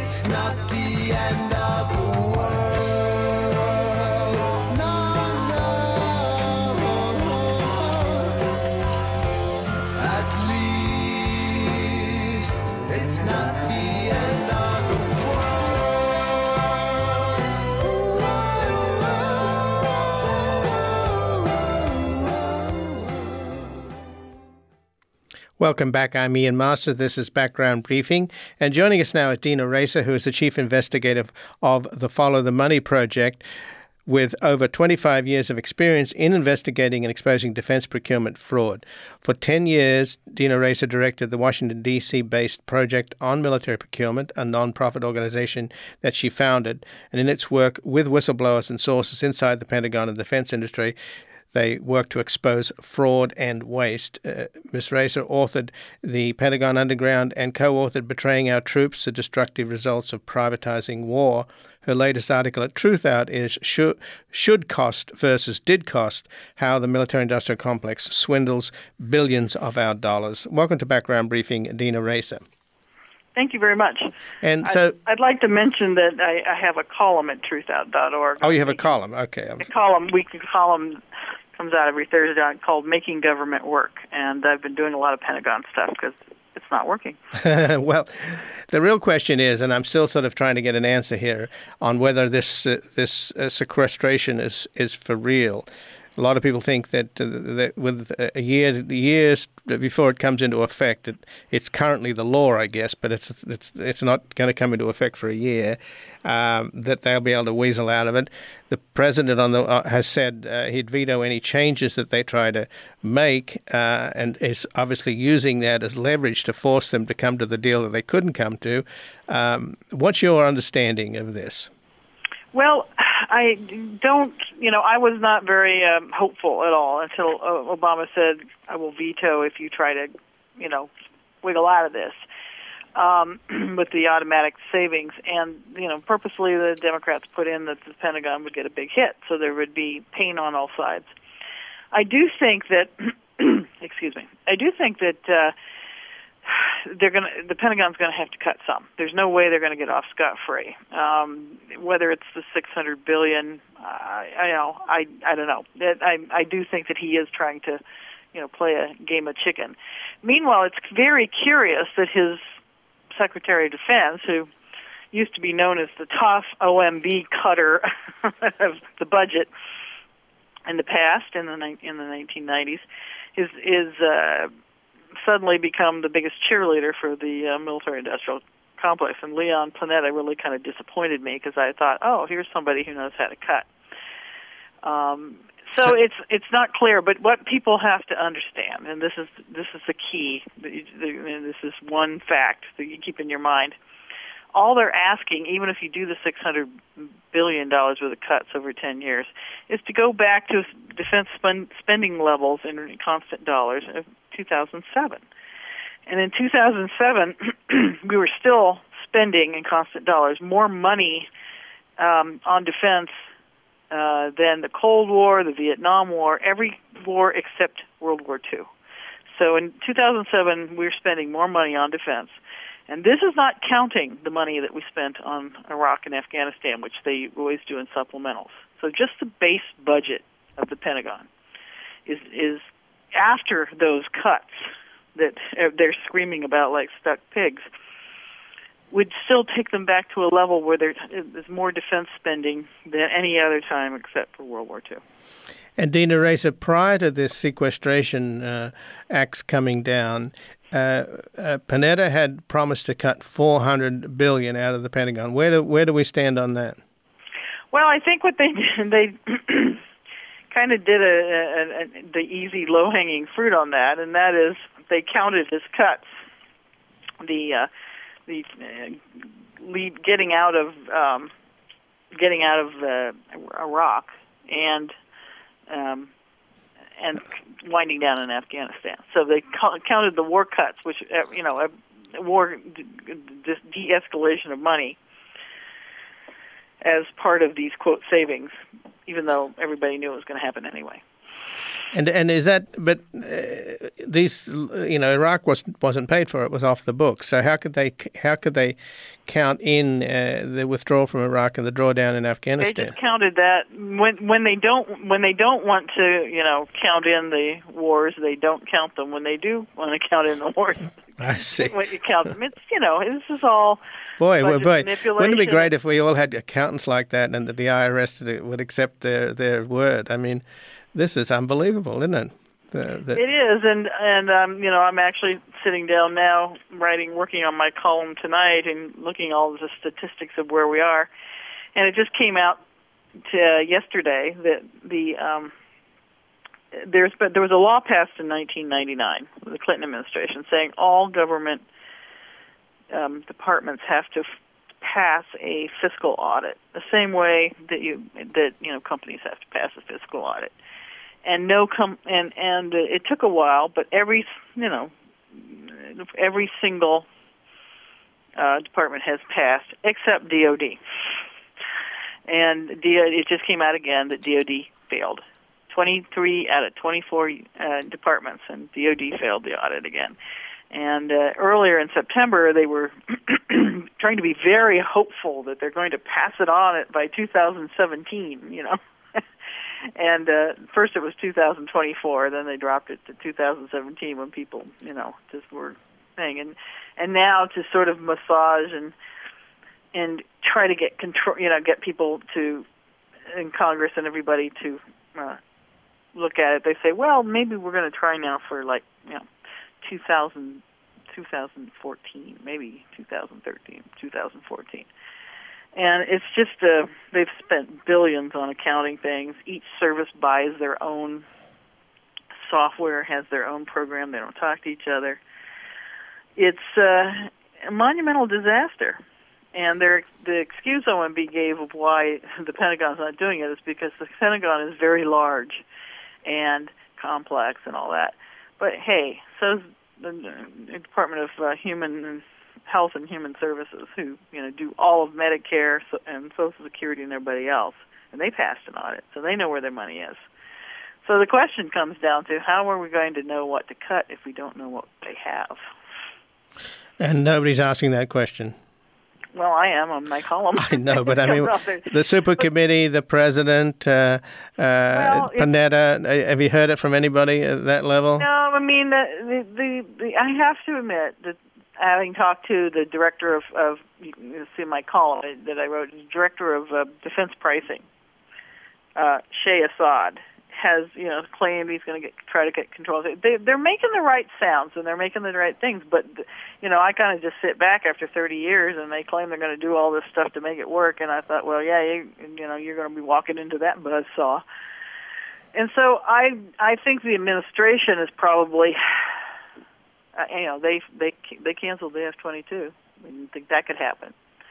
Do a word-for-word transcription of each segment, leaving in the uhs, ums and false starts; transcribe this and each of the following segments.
It's not the end of the world. No, no. At least it's not the end of the Welcome back. I'm Ian Masters. This is Background Briefing. And joining us now is Dina Racer, who is the Chief Investigator of the Follow the Money Project, with over twenty-five years of experience in investigating and exposing defense procurement fraud. For ten years, Dina Racer directed the Washington, D C-based Project on Military Procurement, a nonprofit organization that she founded. And in its work with whistleblowers and sources inside the Pentagon and defense industry, they work to expose fraud and waste. Uh, Miz Racer authored The Pentagon Underground and co-authored Betraying Our Troops, The Destructive Results of Privatizing War. Her latest article at Truthout is Should, Should Cost versus Did Cost, How the Military-Industrial Complex Swindles Billions of Our Dollars. Welcome to Background Briefing, Dina Racer. Thank you very much. And so, I'd, I'd like to mention that I, I have a column at truthout dot org. Oh, you have a column. Okay. A column, weekly column comes out every Thursday called Making Government Work, and I've been doing a lot of Pentagon stuff because it's not working. Well, the real question is, and I'm still sort of trying to get an answer here, on whether this uh, this uh, sequestration is, is for real. A lot of people think that, uh, that with a year years before it comes into effect, it, it's currently the law, I guess, but it's it's it's not going to come into effect for a year. Um, that they'll be able to weasel out of it. The president on the uh, has said uh, he'd veto any changes that they try to make, uh, and is obviously using that as leverage to force them to come to the deal that they couldn't come to. Um, what's your understanding of this? Well, I don't, you know, I was not very um, hopeful at all until uh, Obama said, I will veto if you try to, you know, wiggle out of this um, with the automatic savings. And, you know, purposely the Democrats put in that the Pentagon would get a big hit, so there would be pain on all sides. I do think that, excuse me, I do think that uh, they're going to, the Pentagon's going to have to cut some. There's no way they're going to get off scot-free. Um, whether it's the six hundred billion dollars, uh, I know, I I don't know. I I do think that he is trying to, you know, play a game of chicken. Meanwhile, it's very curious that his Secretary of Defense, who used to be known as the tough O M B cutter of the budget in the past, in the in the nineteen nineties, is is uh, suddenly become the biggest cheerleader for the uh, military-industrial complex. And Leon Panetta really kind of disappointed me because I thought, oh, here's somebody who knows how to cut. Um, so, so it's it's not clear, but what people have to understand, and this is this is the key, and this is one fact that you keep in your mind. All they're asking, even if you do the six hundred billion dollars worth of cuts over ten years, is to go back to defense spend, spending levels in constant dollars of two thousand seven. And in two thousand seven, we were still spending in constant dollars more money um, on defense uh, than the Cold War, the Vietnam War, every war except World War Two. So in two thousand seven, we were spending more money on defense. And this is not counting the money that we spent on Iraq and Afghanistan, which they always do in supplementals. So just the base budget of the Pentagon is is after those cuts that they're screaming about like stuck pigs, would still take them back to a level where there's more defense spending than any other time except for World War Two. And Dina Racer, prior to this sequestration uh, acts coming down, uh, uh, Panetta had promised to cut four hundred billion dollars out of the Pentagon. Where do where do we stand on that? Well, I think what they did, they kind of did a, a, a, the easy, low-hanging fruit on that, and that is they counted as cuts the uh, the uh, lead getting out of um, getting out of uh, Iraq and um, and winding down in Afghanistan. So they co- counted the war cuts, which uh, you know, a war de- de-escalation of money, as part of these quote savings, even though everybody knew it was going to happen anyway. And and is that? But uh, these, you know, Iraq was wasn't paid for; it was off the books. So how could they how could they count in uh, the withdrawal from Iraq and the drawdown in Afghanistan? They just counted that when when they don't when they don't want to, you know, count in the wars. They don't count them. When they do want to count in the wars, I see. When you count them, it's you know, this is all. Boy, well, boy, manipulation. wouldn't it be great if we all had accountants like that and that the I R S would accept their, their word? I mean, this is unbelievable, isn't it? The, the... It is, and and um, you know, I'm actually sitting down now, writing, working on my column tonight, and looking at all the statistics of where we are. And it just came out to, uh, yesterday that the um, there's but there was a law passed in nineteen ninety-nine, the Clinton administration, saying all government um, departments have to f- pass a fiscal audit, the same way that you that you know companies have to pass a fiscal audit. And no com and and uh, it took a while, but every you know every single uh, department has passed except D O D. And D O D, it just came out again that D O D failed. twenty-three out of twenty-four uh, departments, and D O D failed the audit again. And uh, earlier in September, they were trying to be very hopeful that they're going to pass it on it by two thousand seventeen. You know. And uh, first it was two thousand twenty-four, then they dropped it to two thousand seventeen when people, you know, just were saying. And and now to sort of massage and and try to get control, you know, get people to, in Congress and everybody to uh, look at it. They say, well, maybe we're going to try now for like, you know, two thousand, two thousand fourteen, maybe two thousand thirteen, two thousand fourteen. And it's just, uh, they've spent billions on accounting things. Each service buys their own software, has their own program. They don't talk to each other. It's uh, a monumental disaster. And their, the excuse O M B gave of why the Pentagon's not doing it is because the Pentagon is very large and complex and all that. But hey, so's the, the Department of uh, Human Health and Human Services, who you know do all of Medicare and Social Security and everybody else, and they passed an audit, so they know where their money is. So the question comes down to how are we going to know what to cut if we don't know what they have? And nobody's asking that question. Well, I am on my column. I know, but I mean, the super committee, the president, uh, uh, well, Panetta, have you heard it from anybody at that level? No, I mean, the, the, the, I have to admit that having talked to the director of, of you can see my column that I wrote, the director of uh, defense pricing, uh, Shay Assad, has you know claimed he's going to get try to get control. They they're making the right sounds and they're making the right things, but you know I kind of just sit back after thirty years and they claim they're going to do all this stuff to make it work, and I thought, well, yeah, you, you know you're going to be walking into that buzzsaw. And so I I think the administration is probably. Uh, you know, they they they canceled the F twenty-two. I didn't think that could happen.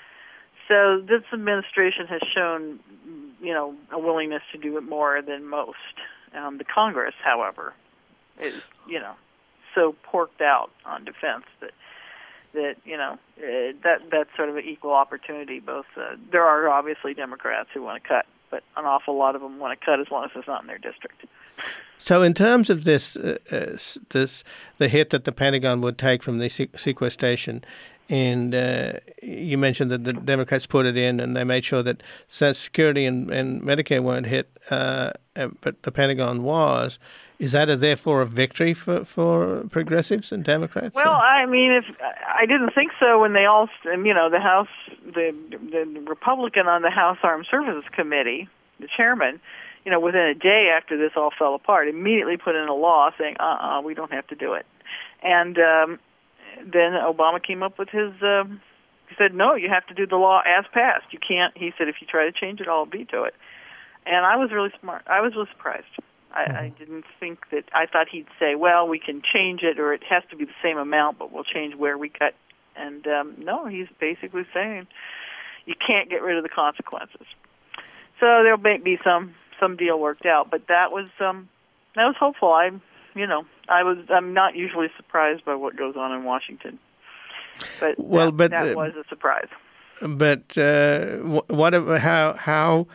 So this administration has shown, you know, a willingness to do it more than most. Um, the Congress, however, is, you know, so porked out on defense that that you know uh, that that's sort of an equal opportunity. Both uh, there are obviously Democrats who want to cut, but an awful lot of them want to cut as long as it's not in their district. So, in terms of this, uh, uh, this the hit that the Pentagon would take from the sequestration, and uh, you mentioned that the Democrats put it in, and they made sure that Social Security and, and Medicare weren't hit, uh, but the Pentagon was. Is that a, therefore a victory for, for progressives and Democrats? Well, I mean, if I didn't think so when they all, you know, the House, the the Republican on the House Armed Services Committee, the chairman. You know, within a day after this all fell apart, immediately put in a law saying, uh-uh, we don't have to do it. And um, then Obama came up with his, um, he said, no, you have to do the law as passed. You can't, he said, if you try to change it, I'll veto it. And I was really smart. I was really surprised. I, mm-hmm. I didn't think that, I thought he'd say, well, we can change it, or it has to be the same amount, but we'll change where we cut. And um, no, he's basically saying you can't get rid of the consequences. So there'll be some some deal worked out, but that was um, that was hopeful. I, you know, I was I'm not usually surprised by what goes on in Washington, but well, that, but that uh, was a surprise. But uh, what how how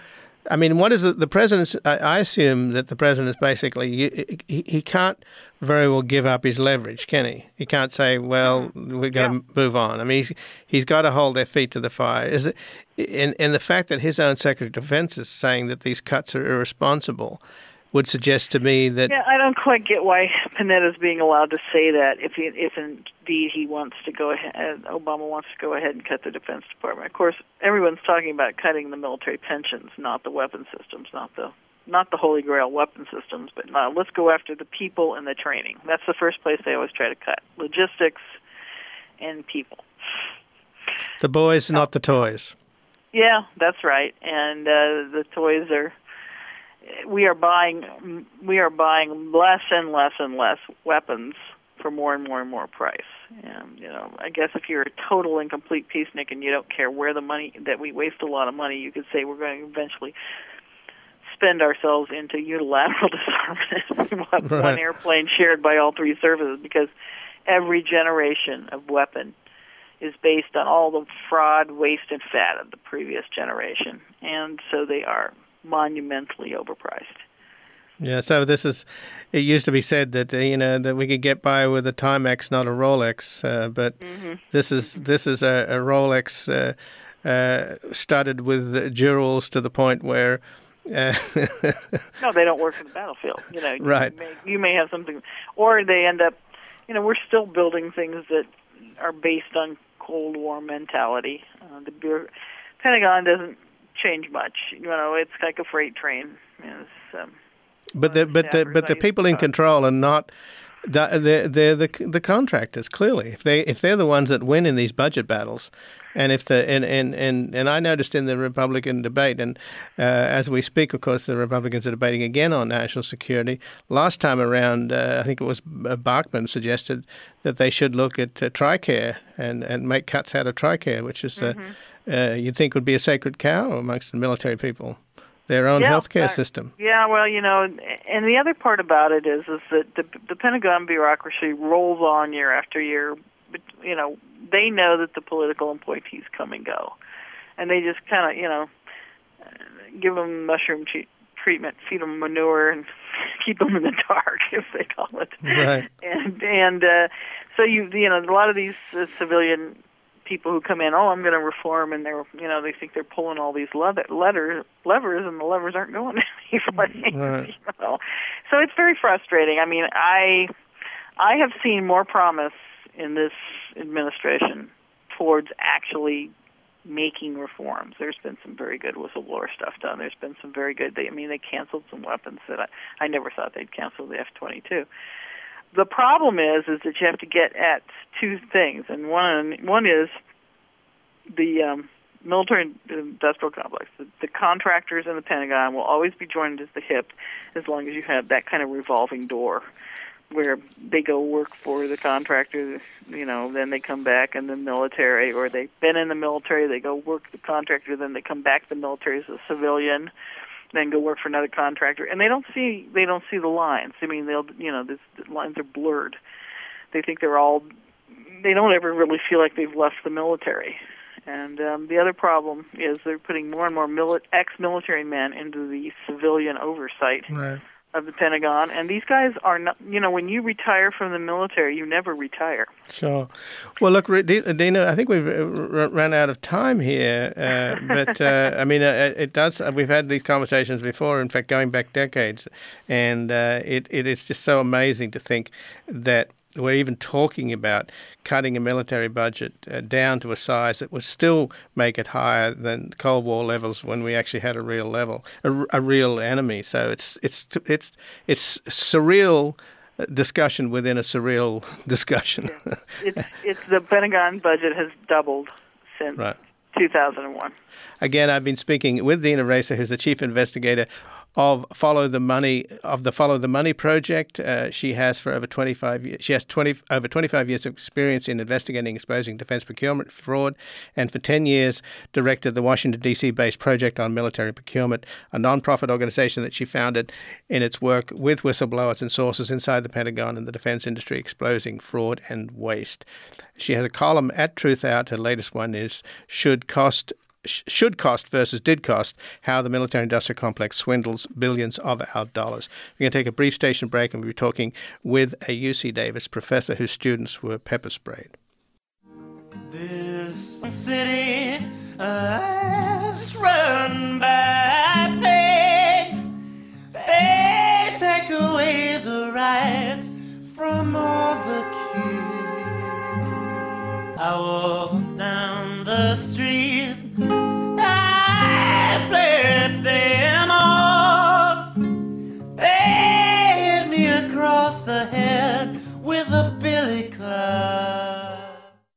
I mean, what is the, the president's? I, I assume that the president is basically he, he can't very well give up his leverage, can he? He can't say, "Well, we're going to yeah. move on." I mean, he's he's got to hold their feet to the fire. Is it? And and the fact that his own Secretary of Defense is saying that these cuts are irresponsible would suggest to me that... Yeah, I don't quite get why Panetta's being allowed to say that if he, if indeed he wants to go ahead, Obama wants to go ahead and cut the Defense Department. Of course, everyone's talking about cutting the military pensions, not the weapon systems, not the not the Holy Grail weapon systems, but no, let's go after the people and the training. That's the first place they always try to cut, logistics and people. The boys, not the toys. Yeah, that's right. And uh, the toys are... We are buying we are buying less and less and less weapons for more and more and more price. And you know, I guess if you're a total and complete peacenik and you don't care where the money that we waste a lot of money, you could say we're going to eventually spend ourselves into unilateral disarmament. We want right. one airplane shared by all three services because every generation of weapon is based on all the fraud, waste, and fat of the previous generation, and so they are monumentally overpriced. Yeah, so this is, it used to be said that, uh, you know, that we could get by with a Timex, not a Rolex, uh, but mm-hmm. this is this is a, a Rolex uh, uh, studded with jewels to the point where... Uh, no, they don't work for the battlefield. You know, right. You may, you may have something, or they end up, you know, we're still building things that are based on Cold War mentality. Uh, the Bureau, Pentagon doesn't change much. You know, it's like a freight train. It's, um, but the but the but the people in control are not. They're they're the the contractors. Clearly, if they if they're the ones that win in these budget battles, and if the and and and, and I noticed in the Republican debate, and uh, as we speak, of course, the Republicans are debating again on national security. Last time around, uh, I think it was Bachmann suggested that they should look at uh, TRICARE and and make cuts out of TRICARE, which is. Uh, mm-hmm. Uh, you'd think would be a sacred cow amongst the military people, their own yeah, healthcare uh, system. Yeah, well, you know, and the other part about it is is that the, the Pentagon bureaucracy rolls on year after year. But, you know, they know that the political appointees come and go, and they just kind of, you know, give them mushroom che- treatment, feed them manure, and keep them in the dark, as they call it. Right. And and uh, so you you know, a lot of these uh, civilian people who come in, oh, I'm going to reform, and they're, you know, they think they're pulling all these leather, letters, levers, and the levers aren't going anywhere. Right. You know? So it's very frustrating. I mean, I, I have seen more promise in this administration towards actually making reforms. There's been some very good whistleblower stuff done. There's been some very good. They, I mean, they canceled some weapons that I, I never thought they'd cancel the F twenty-two. The problem is, is that you have to get at two things, and one one is the um, military-industrial complex. The, the contractors in the Pentagon will always be joined at the hip as long as you have that kind of revolving door where they go work for the contractor, you know, then they come back in the military, or they've been in the military, they go work the contractor, then they come back to the military as a civilian, then go work for another contractor, and they don't see they don't see the lines. I mean, they'll you know this, the lines are blurred. They think they're all. They don't ever really feel like they've left the military. And um, the other problem is they're putting more and more mili- ex-military men into the civilian oversight right. of the Pentagon. And these guys are not. You know, when you retire from the military, you never retire. Sure. Well, look, Dina, I think we've run out of time here. Uh, but, uh, I mean, uh, it does. We've had these conversations before, in fact, going back decades. And uh, it, it is just so amazing to think that we're even talking about cutting a military budget uh, down to a size that would still make it higher than Cold War levels when we actually had a real level, a, a real enemy. So it's it's it's it's surreal discussion within a surreal discussion. it's it's the Pentagon budget has doubled since right. two thousand one. Again, I've been speaking with Dina Racer, who's the chief investigator of Follow the Money of the Follow the Money project. Uh, she has for over twenty-five years. She has twenty over twenty-five years of experience in investigating, exposing defense procurement fraud, and for ten years directed the Washington D C based Project on Military Procurement, a nonprofit organization that she founded in its work with whistleblowers and sources inside the Pentagon and the defense industry, exposing fraud and waste. She has a column at Truth Out. Her latest one is "Should Cost sh- should cost versus did cost, how the military-industrial complex swindles billions of our dollars. We're going to take a brief station break, and we'll be talking with a U C Davis professor whose students were pepper sprayed. This city uh, is run by pigs. They take away the rights from all the kids. I walk down the street